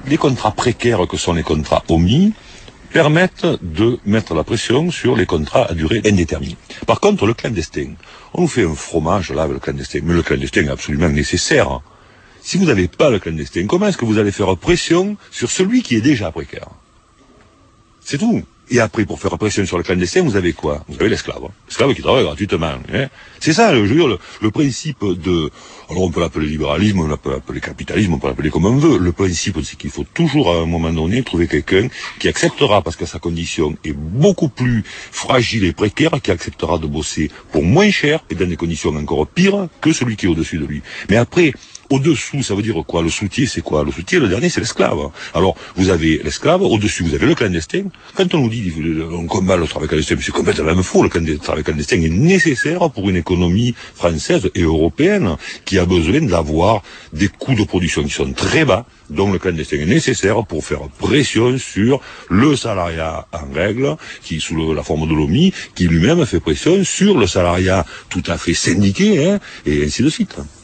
les contrats précaires que sont les contrats omis permettent de mettre la pression sur les contrats à durée indéterminée. Par contre, le clandestin, on nous fait un fromage là avec le clandestin, mais le clandestin est absolument nécessaire. Si vous n'avez pas le clandestin, comment est-ce que vous allez faire pression sur celui qui est déjà précaire? C'est tout. Et après, pour faire pression sur le clandestin, vous avez quoi? Vous avez l'esclave. L'esclave qui travaille gratuitement. Hein. C'est ça, je veux dire, le principe de... Alors on peut l'appeler libéralisme, on peut l'appeler capitalisme, on peut l'appeler comme on veut. Le principe, c'est qu'il faut toujours, à un moment donné, trouver quelqu'un qui acceptera, parce que sa condition est beaucoup plus fragile et précaire, qui acceptera de bosser pour moins cher et dans des conditions encore pires que celui qui est au-dessus de lui. Mais après... Au-dessous, ça veut dire quoi? Le soutier, c'est quoi? Le soutier, le dernier, c'est l'esclave. Alors, vous avez l'esclave, au-dessus, vous avez le clandestin. Quand on nous dit on combat le travail clandestin, c'est complètement faux. Le travail clandestin est nécessaire pour une économie française et européenne qui a besoin d'avoir des coûts de production qui sont très bas. Donc le clandestin est nécessaire pour faire pression sur le salariat en règle, qui sous la forme de l'OMI, qui lui-même fait pression sur le salariat tout à fait syndiqué, hein, et ainsi de suite.